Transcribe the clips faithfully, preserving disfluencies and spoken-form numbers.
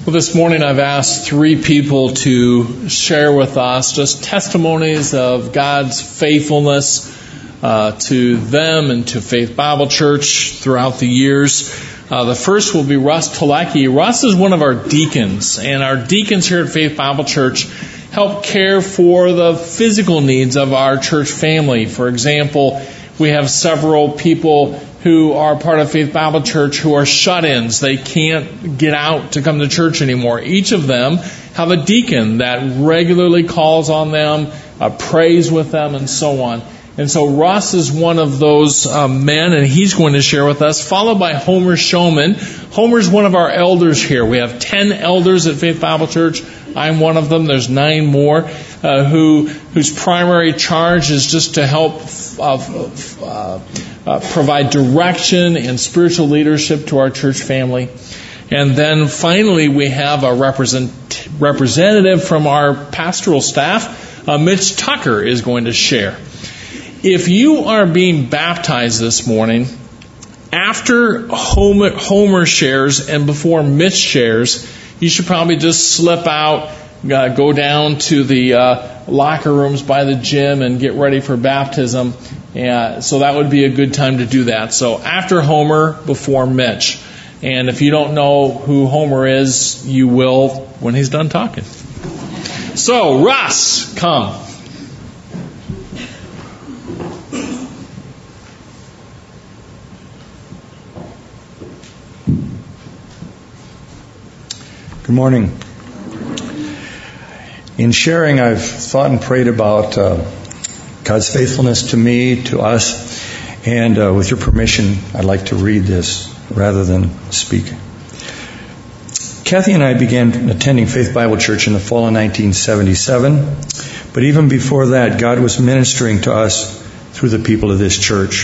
Well, this morning I've asked three people to share with us just testimonies of God's faithfulness uh, to them and to Faith Bible Church throughout the years. Uh, the first will be Russ Talecki. Russ is one of our deacons, and our deacons here at Faith Bible Church help care for the physical needs of our church family. For example, we have several people who are part of Faith Bible Church who are shut-ins. They can't get out to come to church anymore. Each of them have a deacon that regularly calls on them, uh, prays with them, and so on. And so Russ is one of those uh, men, and he's going to share with us, followed by Homer Showman. Homer's one of our elders here. We have ten elders at Faith Bible Church. I'm one of them. There's nine more uh, who whose primary charge is just to help uh, uh, uh, provide direction and spiritual leadership to our church family. And then finally, we have a represent, representative from our pastoral staff. Uh, Mitch Tucker is going to share. If you are being baptized this morning, after Homer, Homer shares and before Mitch shares, you should probably just slip out, uh, go down to the uh, locker rooms by the gym and get ready for baptism. Uh, so that would be a good time to do that. So after Homer, before Mitch. And if you don't know who Homer is, you will when he's done talking. So, Russ, come. Good morning. In sharing, I've thought and prayed about uh, God's faithfulness to me, to us, and uh, with your permission, I'd like to read this rather than speak. Kathy and I began attending Faith Bible Church in the fall of nineteen seventy-seven, but even before that, God was ministering to us through the people of this church.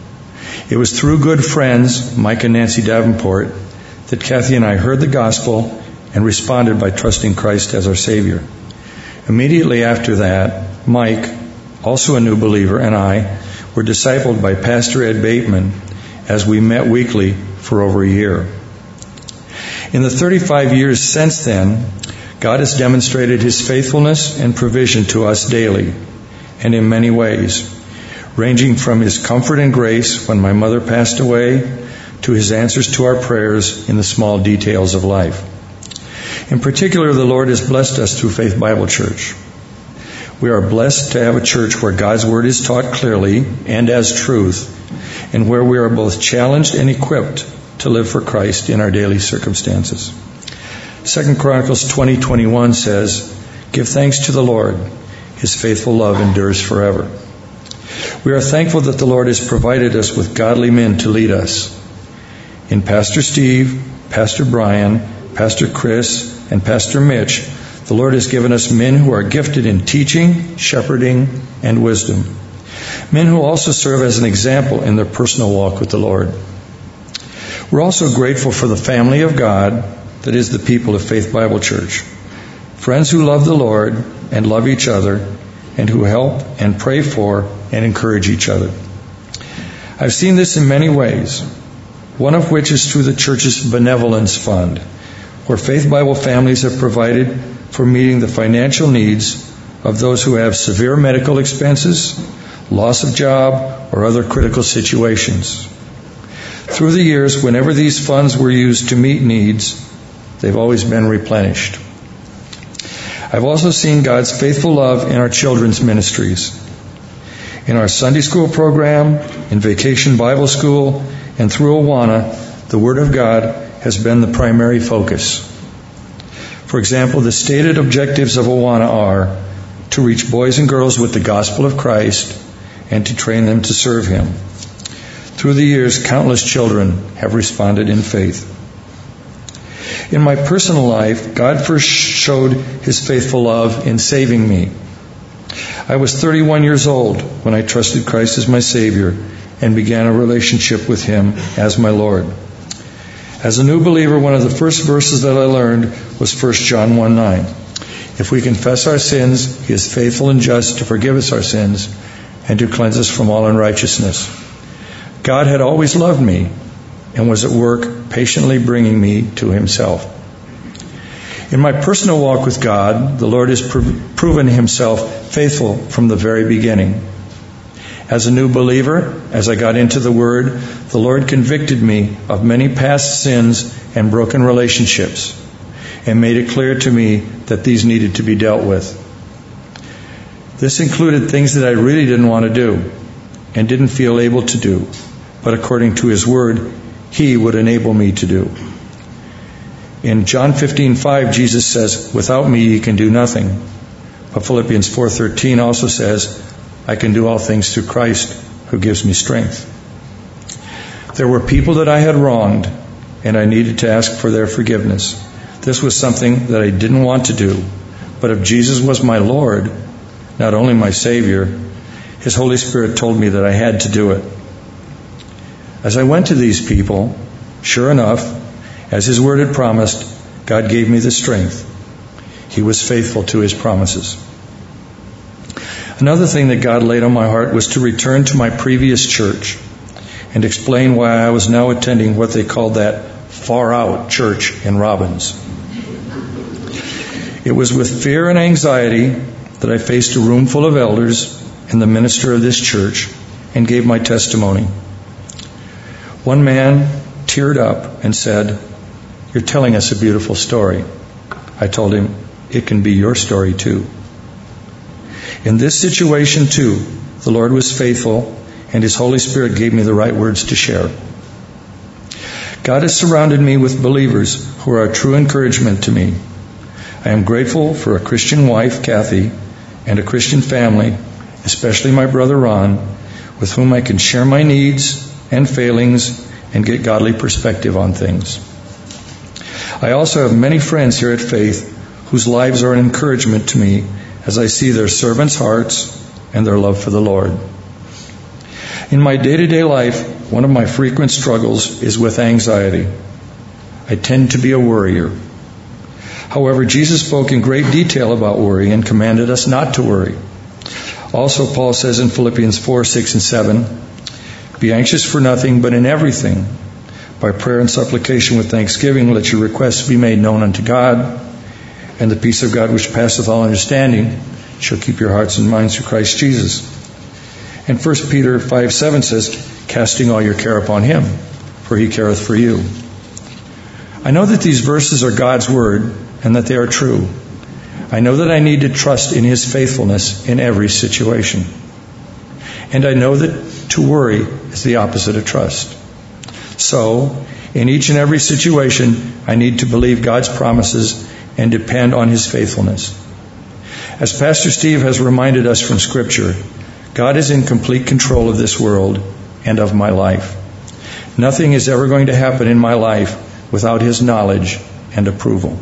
It was through good friends, Mike and Nancy Davenport, that Kathy and I heard the gospel and responded by trusting Christ as our Savior. Immediately after that, Mike, also a new believer, and I were discipled by Pastor Ed Bateman as we met weekly for over a year. In the thirty-five years since then, God has demonstrated His faithfulness and provision to us daily and in many ways, ranging from His comfort and grace when my mother passed away to His answers to our prayers in the small details of life. In particular, the Lord has blessed us through Faith Bible Church. We are blessed to have a church where God's Word is taught clearly and as truth, and where we are both challenged and equipped to live for Christ in our daily circumstances. Second Chronicles twenty twenty-one says, "Give thanks to the Lord. His faithful love endures forever." We are thankful that the Lord has provided us with godly men to lead us. In Pastor Steve, Pastor Brian, Pastor Chris, and Pastor Mitch, the Lord has given us men who are gifted in teaching, shepherding, and wisdom. Men who also serve as an example in their personal walk with the Lord. We're also grateful for the family of God that is the people of Faith Bible Church. Friends who love the Lord and love each other, and who help and pray for and encourage each other. I've seen this in many ways, one of which is through the church's benevolence fund, where Faith Bible families have provided for meeting the financial needs of those who have severe medical expenses, loss of job, or other critical situations. Through the years, whenever these funds were used to meet needs, they've always been replenished. I've also seen God's faithful love in our children's ministries. In our Sunday school program, in Vacation Bible School, and through Awana, the Word of God has been the primary focus. For example, the stated objectives of Awana are to reach boys and girls with the gospel of Christ and to train them to serve Him. Through the years, countless children have responded in faith. In my personal life, God first showed His faithful love in saving me. I was thirty-one years old when I trusted Christ as my Savior and began a relationship with Him as my Lord. As a new believer, one of the first verses that I learned was First John one nine. If we confess our sins, He is faithful and just to forgive us our sins and to cleanse us from all unrighteousness. God had always loved me and was at work patiently bringing me to Himself. In my personal walk with God, the Lord has proven himself faithful from the very beginning. As a new believer, as I got into the Word, the Lord convicted me of many past sins and broken relationships and made it clear to me that these needed to be dealt with. This included things that I really didn't want to do and didn't feel able to do, but according to His Word, He would enable me to do. In John fifteen five, Jesus says, "Without me you can do nothing." But Philippians four thirteen also says, "I can do all things through Christ who gives me strength." There were people that I had wronged, and I needed to ask for their forgiveness. This was something that I didn't want to do, but if Jesus was my Lord, not only my Savior, His Holy Spirit told me that I had to do it. As I went to these people, sure enough, as His Word had promised, God gave me the strength. He was faithful to His promises. Another thing that God laid on my heart was to return to my previous church and explain why I was now attending what they called that far-out church in Robbins. It was with fear and anxiety that I faced a room full of elders and the minister of this church and gave my testimony. One man teared up and said, "You're telling us a beautiful story." I told him, "It can be your story too." In this situation too, the Lord was faithful and His Holy Spirit gave me the right words to share. God has surrounded me with believers who are a true encouragement to me. I am grateful for a Christian wife, Kathy, and a Christian family, especially my brother Ron, with whom I can share my needs and failings and get godly perspective on things. I also have many friends here at Faith whose lives are an encouragement to me as I see their servants' hearts and their love for the Lord. In my day-to-day life, one of my frequent struggles is with anxiety. I tend to be a worrier. However, Jesus spoke in great detail about worry and commanded us not to worry. Also, Paul says in Philippians four, six, and seven, "Be anxious for nothing, but in everything, by prayer and supplication with thanksgiving, let your requests be made known unto God, and the peace of God which passeth all understanding shall keep your hearts and minds through Christ Jesus." And First Peter five, seven says, "Casting all your care upon Him, for He careth for you." I know that these verses are God's Word and that they are true. I know that I need to trust in His faithfulness in every situation. And I know that to worry is the opposite of trust. So, in each and every situation, I need to believe God's promises and depend on His faithfulness. As Pastor Steve has reminded us from Scripture, God is in complete control of this world and of my life. Nothing is ever going to happen in my life without His knowledge and approval.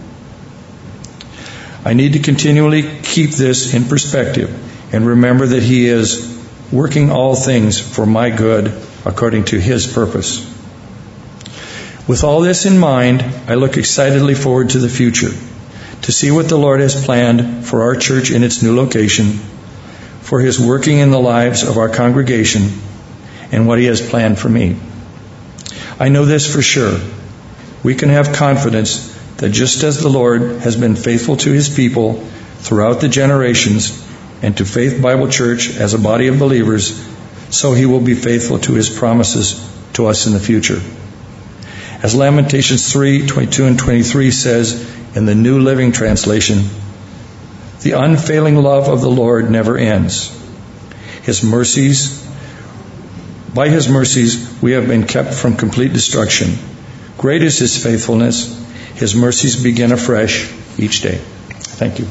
I need to continually keep this in perspective and remember that He is working all things for my good according to His purpose. With all this in mind, I look excitedly forward to the future, to see what the Lord has planned for our church in its new location, for His working in the lives of our congregation, and what He has planned for me. I know this for sure. We can have confidence that just as the Lord has been faithful to His people throughout the generations and to Faith Bible Church as a body of believers, so He will be faithful to His promises to us in the future. As Lamentations three, twenty-two and twenty-three says in the New Living Translation, "The unfailing love of the Lord never ends. His mercies, by His mercies we have been kept from complete destruction. Great is His faithfulness. His mercies begin afresh each day." Thank you.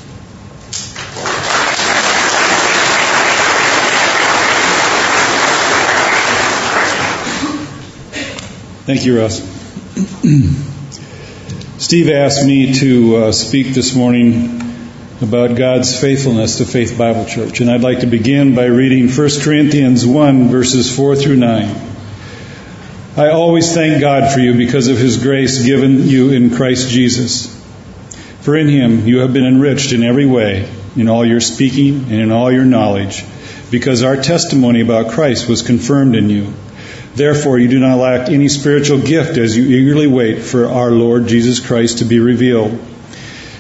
Thank you, Russ. Steve asked me to uh, speak this morning about God's faithfulness to Faith Bible Church. And I'd like to begin by reading First Corinthians one, verses four through nine. "I always thank God for you because of His grace given you in Christ Jesus. For in Him you have been enriched in every way, in all your speaking and in all your knowledge, because our testimony about Christ was confirmed in you. Therefore you do not lack any spiritual gift as you eagerly wait for our Lord Jesus Christ to be revealed.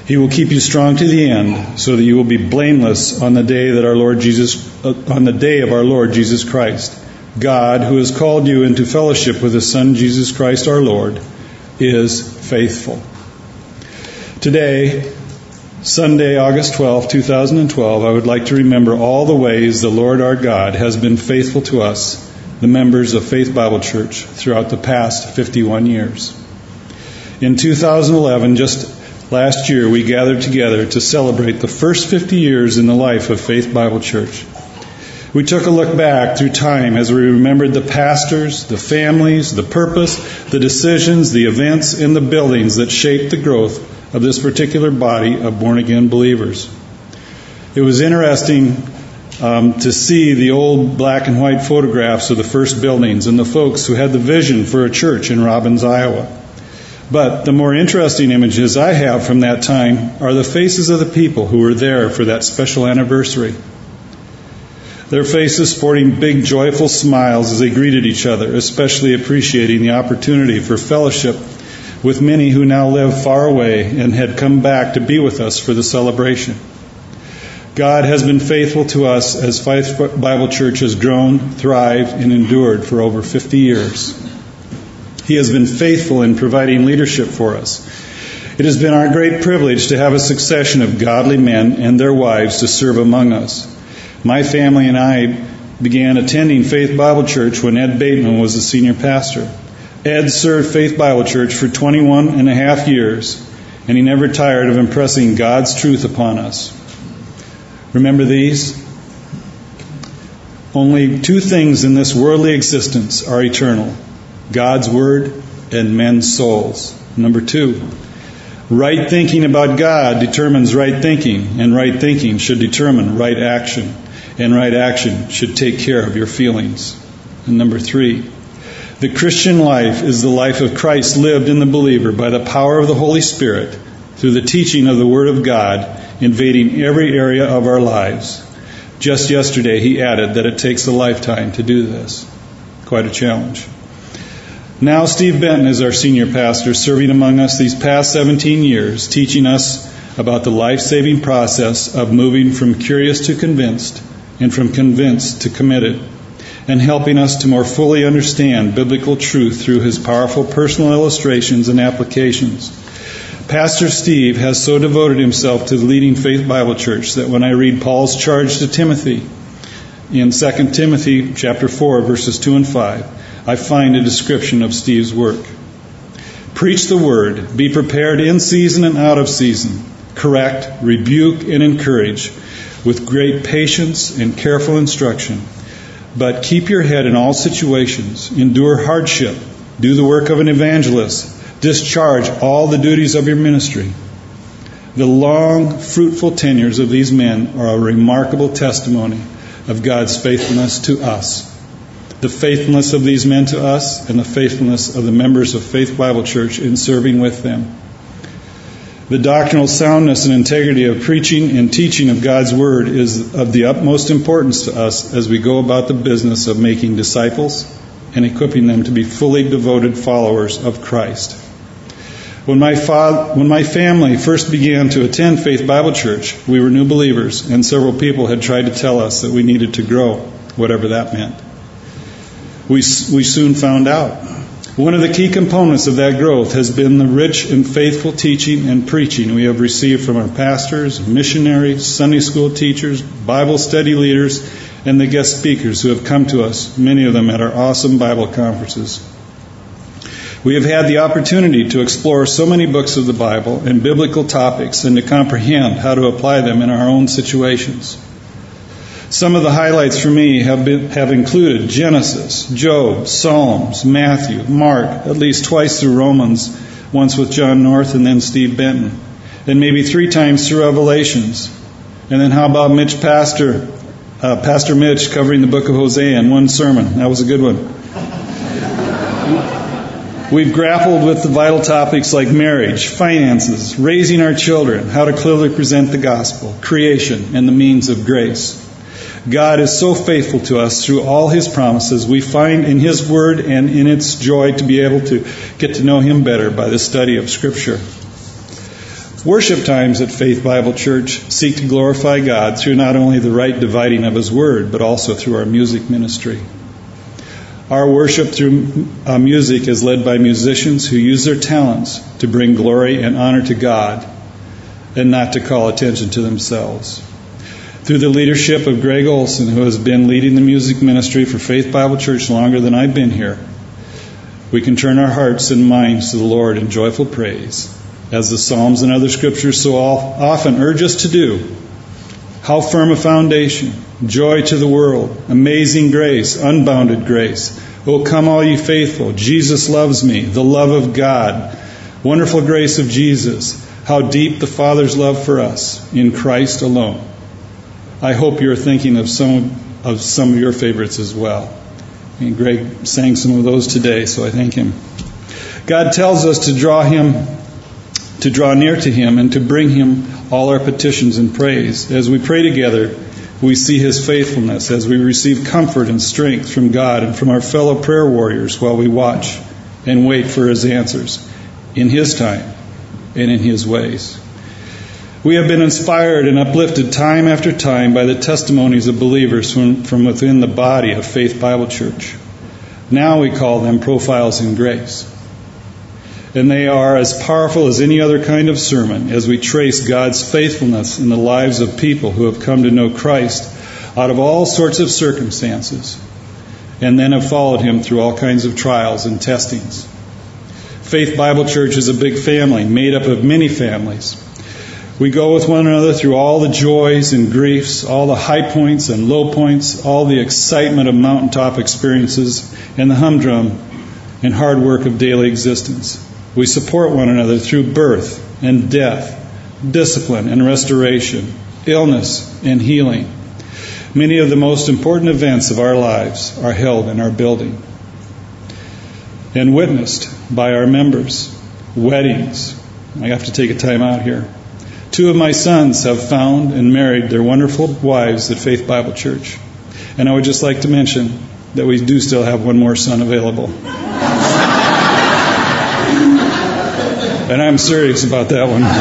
He will keep you strong to the end, so that you will be blameless on the day that our Lord Jesus, uh, on the day of our Lord Jesus Christ. God, who has called you into fellowship with His Son Jesus Christ our Lord, is faithful. Today, Sunday, August twelfth, two thousand twelve, I would like to remember all the ways the Lord our God has been faithful to us, the members of Faith Bible Church, throughout the past fifty-one years. In two thousand eleven, just last year, we gathered together to celebrate the first fifty years in the life of Faith Bible Church. We took a look back through time as we remembered the pastors, the families, the purpose, the decisions, the events, and the buildings that shaped the growth of this particular body of born-again believers. It was interesting um, to see the old black and white photographs of the first buildings and the folks who had the vision for a church in Robbins, Iowa. But the more interesting images I have from that time are the faces of the people who were there for that special anniversary. Their faces sporting big, joyful smiles as they greeted each other, especially appreciating the opportunity for fellowship with many who now live far away and had come back to be with us for the celebration. God has been faithful to us as Faith Bible Church has grown, thrived, and endured for over fifty years. He has been faithful in providing leadership for us. It has been our great privilege to have a succession of godly men and their wives to serve among us. My family and I began attending Faith Bible Church when Ed Bateman was the senior pastor. Ed served Faith Bible Church for twenty-one and a half years, and he never tired of impressing God's truth upon us. Remember these? Only two things in this worldly existence are eternal: God's Word and men's souls. Number two, right thinking about God determines right thinking, and right thinking should determine right action, and right action should take care of your feelings. And number three, the Christian life is the life of Christ lived in the believer by the power of the Holy Spirit through the teaching of the Word of God invading every area of our lives. Just yesterday he added that it takes a lifetime to do this. Quite a challenge. Now Steve Benton is our senior pastor, serving among us these past seventeen years, teaching us about the life-saving process of moving from curious to convinced and from convinced to committed, and helping us to more fully understand biblical truth through his powerful personal illustrations and applications. Pastor Steve has so devoted himself to leading Faith Bible Church that when I read Paul's charge to Timothy in Second Timothy chapter four, verses two and five, I find a description of Steve's work. Preach the word, be prepared in season and out of season, correct, rebuke, and encourage with great patience and careful instruction. But keep your head in all situations, endure hardship, do the work of an evangelist, discharge all the duties of your ministry. The long, fruitful tenures of these men are a remarkable testimony of God's faithfulness to us. The faithfulness of these men to us and the faithfulness of the members of Faith Bible Church in serving with them. The doctrinal soundness and integrity of preaching and teaching of God's Word is of the utmost importance to us as we go about the business of making disciples and equipping them to be fully devoted followers of Christ. When my, father, when my family first began to attend Faith Bible Church, we were new believers, and several people had tried to tell us that we needed to grow, whatever that meant. We, we soon found out. One of the key components of that growth has been the rich and faithful teaching and preaching we have received from our pastors, missionaries, Sunday school teachers, Bible study leaders, and the guest speakers who have come to us, many of them at our awesome Bible conferences. We have had the opportunity to explore so many books of the Bible and biblical topics and to comprehend how to apply them in our own situations. Some of the highlights for me have been, have included Genesis, Job, Psalms, Matthew, Mark, at least twice through Romans, once with John North and then Steve Benton, and maybe three times through Revelations. And then how about Mitch Pastor, uh, Pastor Mitch covering the book of Hosea in one sermon? That was a good one. We've grappled with the vital topics like marriage, finances, raising our children, how to clearly present the gospel, creation, and the means of grace. God is so faithful to us through all His promises. We find in His Word and in its joy to be able to get to know Him better by the study of Scripture. Worship times at Faith Bible Church seek to glorify God through not only the right dividing of His Word, but also through our music ministry. Our worship through uh, music is led by musicians who use their talents to bring glory and honor to God and not to call attention to themselves. Through the leadership of Greg Olson, who has been leading the music ministry for Faith Bible Church longer than I've been here, we can turn our hearts and minds to the Lord in joyful praise, as the Psalms and other scriptures so often urge us to do. How firm a foundation, joy to the world, amazing grace, unbounded grace. Oh, come all ye faithful, Jesus loves me, the love of God, wonderful grace of Jesus, how deep the Father's love for us in Christ alone. I hope you're thinking of some of some of your favorites as well. And Greg sang some of those today, so I thank him. God tells us to draw Him, to draw near to Him, and to bring Him all our petitions and praise. As we pray together, we see His faithfulness as we receive comfort and strength from God and from our fellow prayer warriors while we watch and wait for His answers in His time and in His ways. We have been inspired and uplifted time after time by the testimonies of believers from, from within the body of Faith Bible Church. Now we call them Profiles in Grace. And they are as powerful as any other kind of sermon as we trace God's faithfulness in the lives of people who have come to know Christ out of all sorts of circumstances and then have followed Him through all kinds of trials and testings. Faith Bible Church is a big family made up of many families. We go with one another through all the joys and griefs, all the high points and low points, all the excitement of mountaintop experiences, and the humdrum and hard work of daily existence. We support one another through birth and death, discipline and restoration, illness and healing. Many of the most important events of our lives are held in our building and witnessed by our members. Weddings. I have to take a time out here. Two of my sons have found and married their wonderful wives at Faith Bible Church. And I would just like to mention that we do still have one more son available. And I'm serious about that one.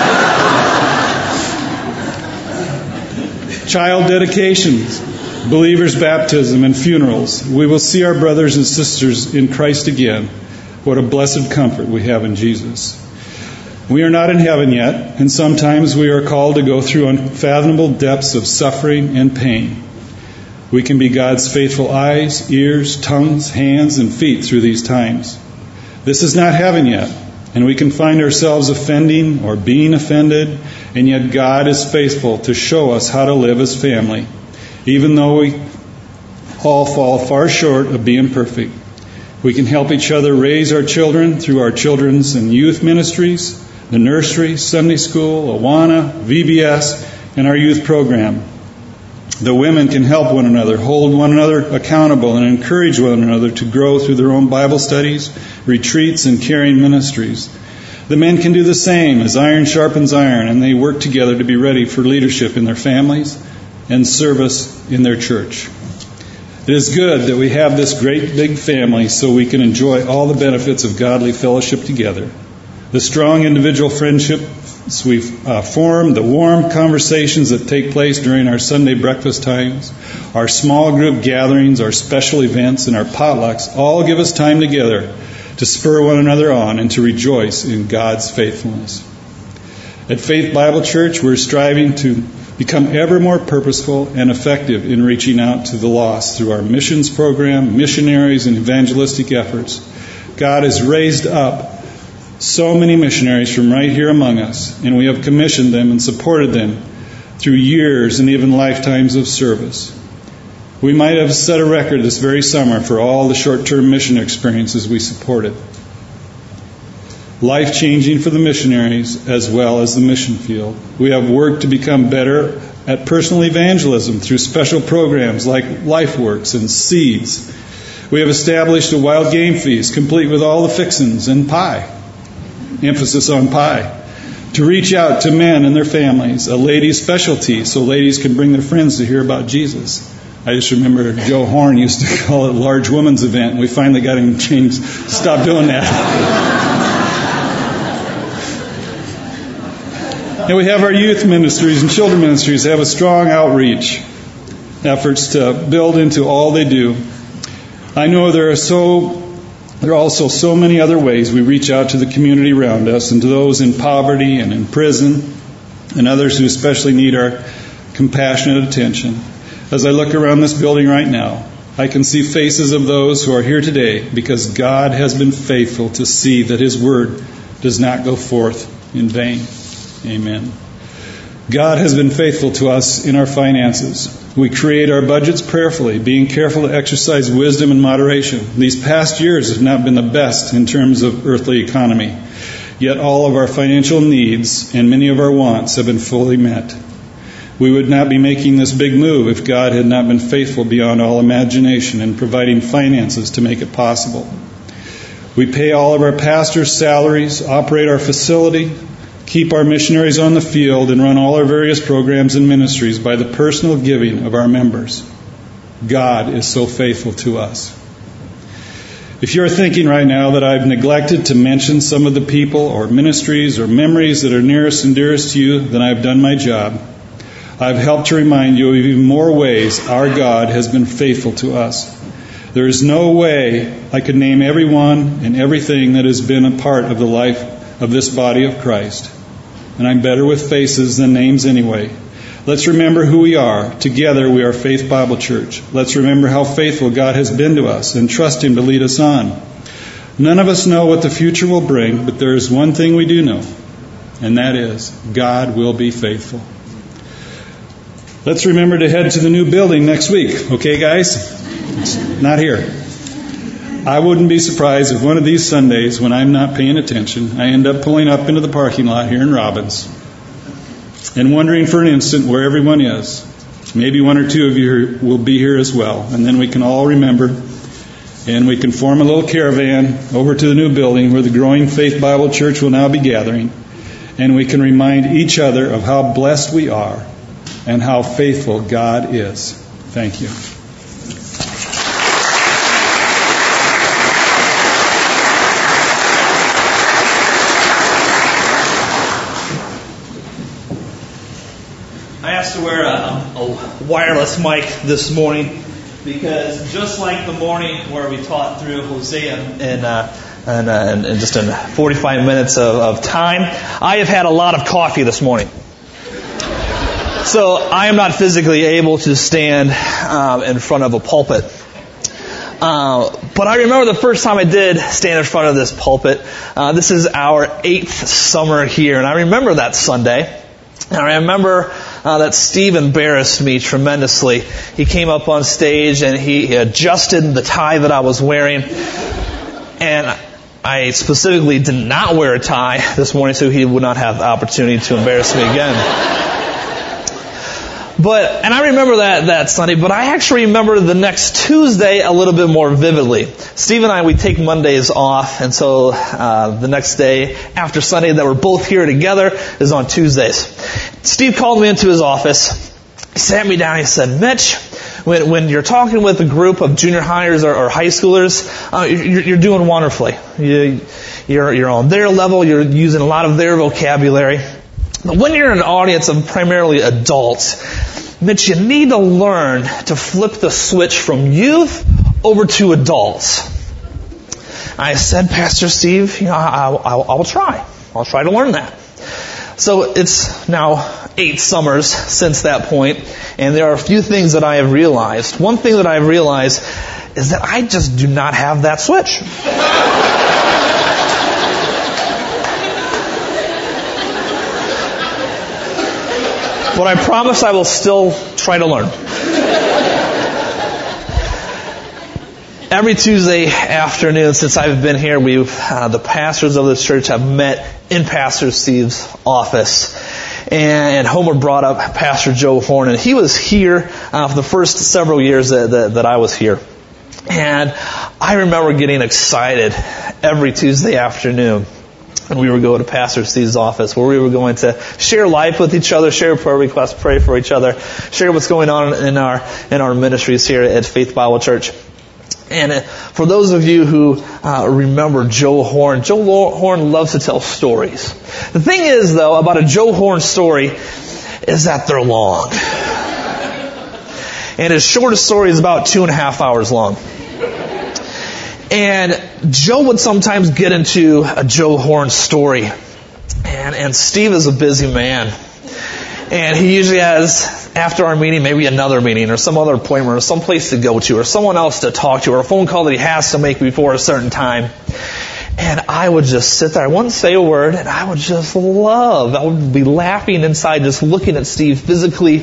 Child dedications, believers' baptism, and funerals. We will see our brothers and sisters in Christ again. What a blessed comfort we have in Jesus. We are not in heaven yet, and sometimes we are called to go through unfathomable depths of suffering and pain. We can be God's faithful eyes, ears, tongues, hands, and feet through these times. This is not heaven yet, and we can find ourselves offending or being offended, and yet God is faithful to show us how to live as family, even though we all fall far short of being perfect. We can help each other raise our children through our children's and youth ministries, the nursery, Sunday school, Awana, V B S, and our youth program. The women can help one another, hold one another accountable, and encourage one another to grow through their own Bible studies, retreats, and caring ministries. The men can do the same as iron sharpens iron, and they work together to be ready for leadership in their families and service in their church. It is good that we have this great big family so we can enjoy all the benefits of godly fellowship together. The strong individual friendships we've uh, formed, the warm conversations that take place during our Sunday breakfast times, our small group gatherings, our special events, and our potlucks all give us time together to spur one another on and to rejoice in God's faithfulness. At Faith Bible Church, we're striving to become ever more purposeful and effective in reaching out to the lost through our missions program, missionaries, and evangelistic efforts. God has raised up so many missionaries from right here among us, and we have commissioned them and supported them through years and even lifetimes of service. We might have set a record this very summer for all the short-term mission experiences we supported. Life-changing for the missionaries as well as the mission field. We have worked to become better at personal evangelism through special programs like LifeWorks and Seeds. We have established a wild game feast complete with all the fixins and pie. Emphasis on pie. To reach out to men and their families, a ladies' specialty so ladies can bring their friends to hear about Jesus. I just remember Joe Horn used to call it large women's event, and we finally got him changed to stop doing that. And we have our youth ministries and children ministries that have a strong outreach efforts to build into all they do. I know there are so there are also so many other ways we reach out to the community around us and to those in poverty and in prison and others who especially need our compassionate attention. As I look around this building right now, I can see faces of those who are here today because God has been faithful to see that His Word does not go forth in vain. Amen. God has been faithful to us in our finances. We create our budgets prayerfully, being careful to exercise wisdom and moderation. These past years have not been the best in terms of earthly economy. Yet all of our financial needs and many of our wants have been fully met. We would not be making this big move if God had not been faithful beyond all imagination in providing finances to make it possible. We pay all of our pastors' salaries, operate our facility, keep our missionaries on the field, and run all our various programs and ministries by the personal giving of our members. God is so faithful to us. If you're thinking right now that I've neglected to mention some of the people or ministries or memories that are nearest and dearest to you, then I've done my job. I've helped to remind you of even more ways our God has been faithful to us. There is no way I could name everyone and everything that has been a part of the life of this body of Christ. And I'm better with faces than names anyway. Let's remember who we are. Together we are Faith Bible Church. Let's remember how faithful God has been to us and trust Him to lead us on. None of us know what the future will bring, but there is one thing we do know, and that is God will be faithful. Let's remember to head to the new building next week. Okay, guys? It's not here. I wouldn't be surprised if one of these Sundays, when I'm not paying attention, I end up pulling up into the parking lot here in Robbins and wondering for an instant where everyone is. Maybe one or two of you will be here as well. And then we can all remember, and we can form a little caravan over to the new building where the growing Faith Bible Church will now be gathering. And we can remind each other of how blessed we are and how faithful God is. Thank you. I asked to wear a, a wireless mic this morning because just like the morning where we taught through Hosea in, uh, and, uh, in, in just in forty-five minutes of, of time, I have had a lot of coffee this morning. So I am not physically able to stand um, in front of a pulpit. Uh, but I remember the first time I did stand in front of this pulpit. Uh, this is our eighth summer here, and I remember that Sunday. And I remember uh, that Steve embarrassed me tremendously. He came up on stage and he, he adjusted the tie that I was wearing. And I specifically did not wear a tie this morning so he would not have the opportunity to embarrass me again. But, and I remember that, that Sunday, but I actually remember the next Tuesday a little bit more vividly. Steve and I, we take Mondays off, and so uh, the next day after Sunday that we're both here together is on Tuesdays. Steve called me into his office, he sat me down, he said, Mitch, when, when you're talking with a group of junior hires or, or high schoolers, uh, you're, you're doing wonderfully. You, you're, you're on their level, you're using a lot of their vocabulary. But when you're in an audience of primarily adults, Mitch, you need to learn to flip the switch from youth over to adults. I said, Pastor Steve, you know, I, I, I will try. I'll try to learn that. So it's now eight summers since that point, and there are a few things that I have realized. One thing that I have realized is that I just do not have that switch. But I promise I will still try to learn. Every Tuesday afternoon since I've been here, we've uh, the pastors of this church have met in Pastor Steve's office. And Homer brought up Pastor Joe Horn, and he was here uh, for the first several years that, that, that I was here. And I remember getting excited every Tuesday afternoon. And we would go to Pastor Steve's office where we were going to share life with each other, share prayer requests, pray for each other, share what's going on in our in our ministries here at Faith Bible Church. And for those of you who uh, remember Joe Horn, Joe Horn loves to tell stories. The thing is, though, about a Joe Horn story is that they're long. And his shortest story is about two and a half hours long. And Joe would sometimes get into a Joe Horn story. And, and Steve is a busy man. And he usually has, after our meeting, maybe another meeting or some other appointment or some place to go to or someone else to talk to or a phone call that he has to make before a certain time. And I would just sit there. I wouldn't say a word, and I would just love. I would be laughing inside just looking at Steve physically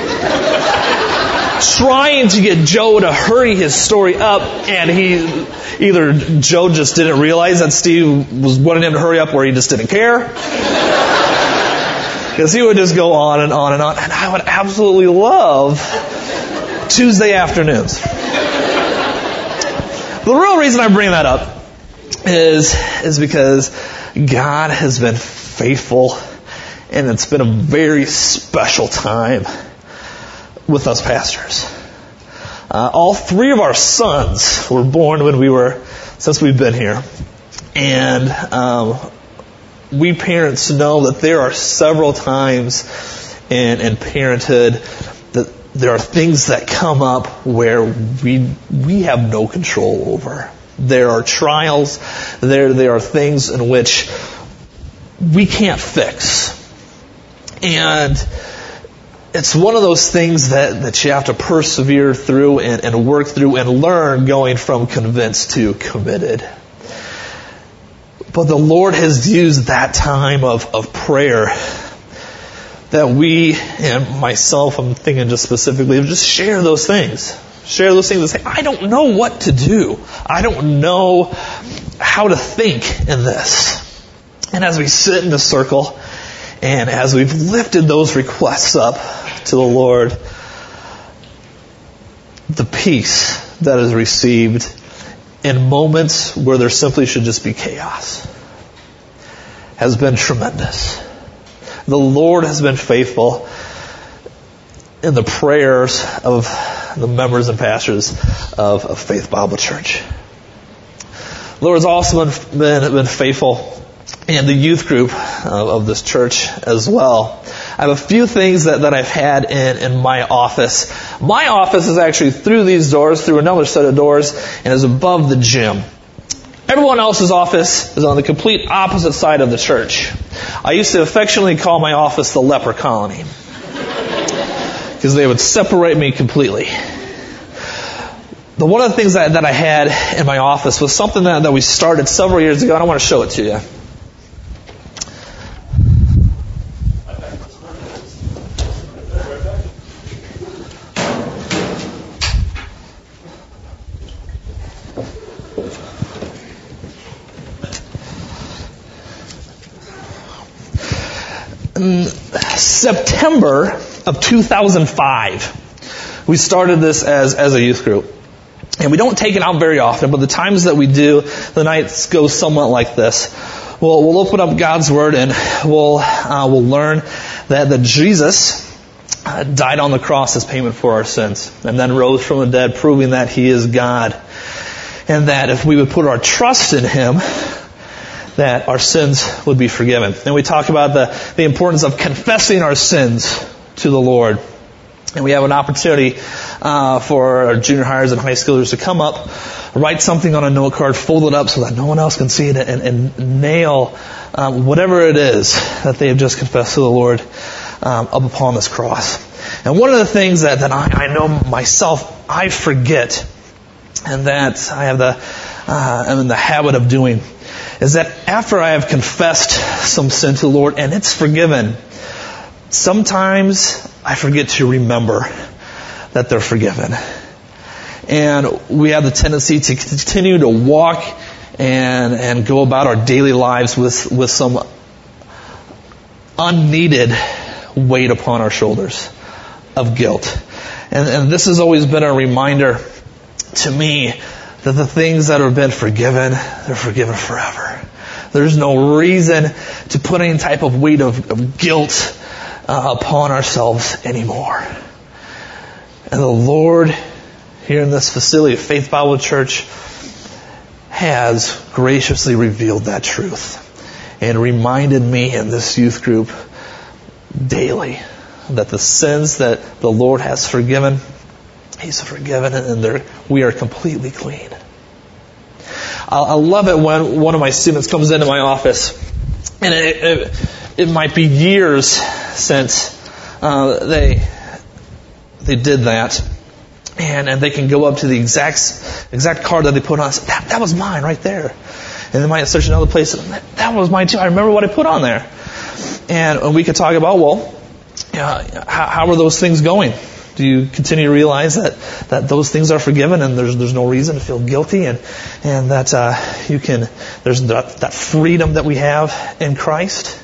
trying to get Joe to hurry his story up, and he either Joe just didn't realize that Steve was wanting him to hurry up or he just didn't care. Because he would just go on and on and on. And I would absolutely love Tuesday afternoons. The real reason I bring that up is, is because God has been faithful, and it's been a very special time with us pastors. Uh, all three of our sons were born when we were, since we've been here. And um, we parents know that there are several times in, in parenthood that there are things that come up where we we have no control over. There are trials. There there are things in which we can't fix. And it's one of those things that, that you have to persevere through and, and work through and learn going from convinced to committed. But the Lord has used that time of, of prayer that we, and myself, I'm thinking just specifically, just share those things. Share those things and say, I don't know what to do. I don't know how to think in this. And as we sit in the circle, and as we've lifted those requests up to the Lord, the peace that is received in moments where there simply should just be chaos has been tremendous. The Lord has been faithful in the prayers of the members and pastors of, of Faith Bible Church. The Lord has also been, been, been faithful in the youth group of, of this church as well. I have a few things that, that I've had in, in my office. My office is actually through these doors, through another set of doors, and is above the gym. Everyone else's office is on the complete opposite side of the church. I used to affectionately call my office the leper colony, because they would separate me completely. The one of the things that, that I had in my office was something that, that we started several years ago, and I want to show it to you. In September of two thousand five, we started this as, as a youth group. And we don't take it out very often, but the times that we do, the nights go somewhat like this. We'll, we'll open up God's Word and we'll, uh, we'll learn that, that Jesus uh, died on the cross as payment for our sins and then rose from the dead, proving that He is God. And that if we would put our trust in Him, that our sins would be forgiven. And we talk about the, the importance of confessing our sins to the Lord. And we have an opportunity uh, for our junior hires and high schoolers to come up, write something on a note card, fold it up so that no one else can see it, and, and nail um, whatever it is that they have just confessed to the Lord um, up upon this cross. And one of the things that, that I, I know myself, I forget, and that I have the uh, I'm in the habit of doing, is that after I have confessed some sin to the Lord and it's forgiven, sometimes I forget to remember that they're forgiven. And we have the tendency to continue to walk and and go about our daily lives with, with some unneeded weight upon our shoulders of guilt. And, and this has always been a reminder to me that the things that have been forgiven, they're forgiven forever. There's no reason to put any type of weight of, of guilt uh, upon ourselves anymore. And the Lord here in this facility of Faith Bible Church has graciously revealed that truth and reminded me and this youth group daily that the sins that the Lord has forgiven, He's forgiven, and they're, we are completely clean. I love it when one of my students comes into my office, and it, it, it might be years since uh, they they did that, and and they can go up to the exact exact card that they put on. And say, that that was mine right there, and they might search another place. That, that was mine too. I remember what I put on there, and we could talk about well, uh, how, how are those things going? Do you continue to realize that, that those things are forgiven and there's there's no reason to feel guilty, and and that uh, you can there's that, that freedom that we have in Christ?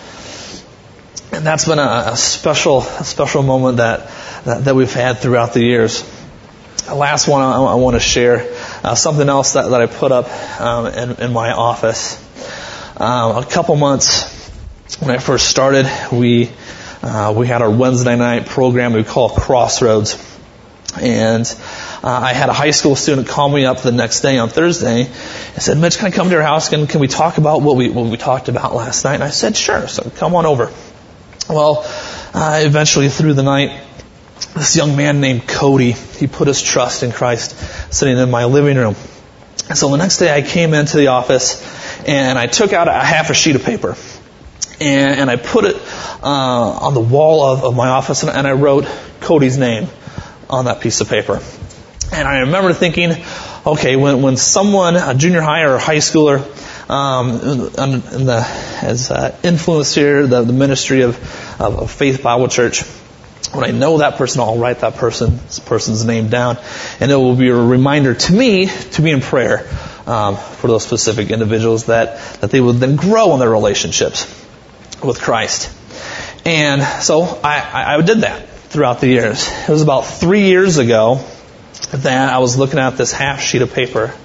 And that's been a, a special a special moment that, that that we've had throughout the years. The last one I, I want to share uh, something else that, that I put up um, in, in my office. Um, a couple months when I first started, we. Uh, we had our Wednesday night program we call Crossroads. And uh, I had a high school student call me up the next day on Thursday and said, Mitch, can I come to your house? Can, can we talk about what we what we talked about last night? And I said, sure. So come on over. Well, uh, eventually through the night, this young man named Cody, he put his trust in Christ sitting in my living room. And so the next day I came into the office and I took out a half a sheet of paper. And, and I put it uh, on the wall of, of my office, and, and I wrote Cody's name on that piece of paper. And I remember thinking, okay, when when someone, a junior high or a high schooler, um, in, in the, has uh, influenced here the, the ministry of, of, of Faith Bible Church, when I know that person, I'll write that person, this person's name down, and it will be a reminder to me to be in prayer um, for those specific individuals, that that they would then grow in their relationships with Christ. And so I, I did that throughout the years. It was about three years ago that I was looking at this half sheet of paper,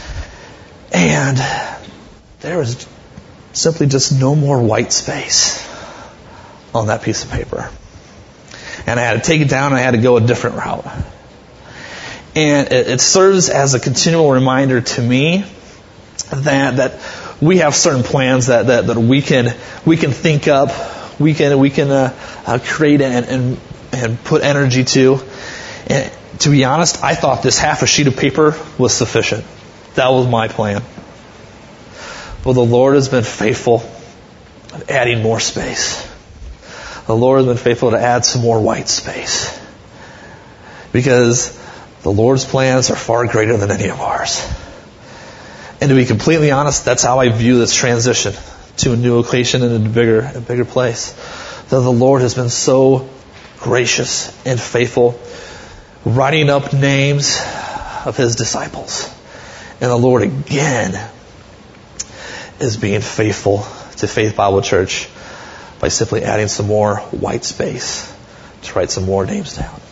and there was simply just no more white space on that piece of paper. And I had to take it down, and I had to go a different route. And it, it serves as a continual reminder to me that that we have certain plans that, that, that we can we can think up, we can we can uh, uh, create and, and and put energy to. And to be honest, I thought this half a sheet of paper was sufficient. That was my plan. But the Lord has been faithful at adding more space. The Lord has been faithful to add some more white space, because the Lord's plans are far greater than any of ours. And to be completely honest, that's how I view this transition to a new location and a bigger, a bigger place. That the Lord has been so gracious and faithful, writing up names of His disciples. And the Lord again is being faithful to Faith Bible Church by simply adding some more white space to write some more names down.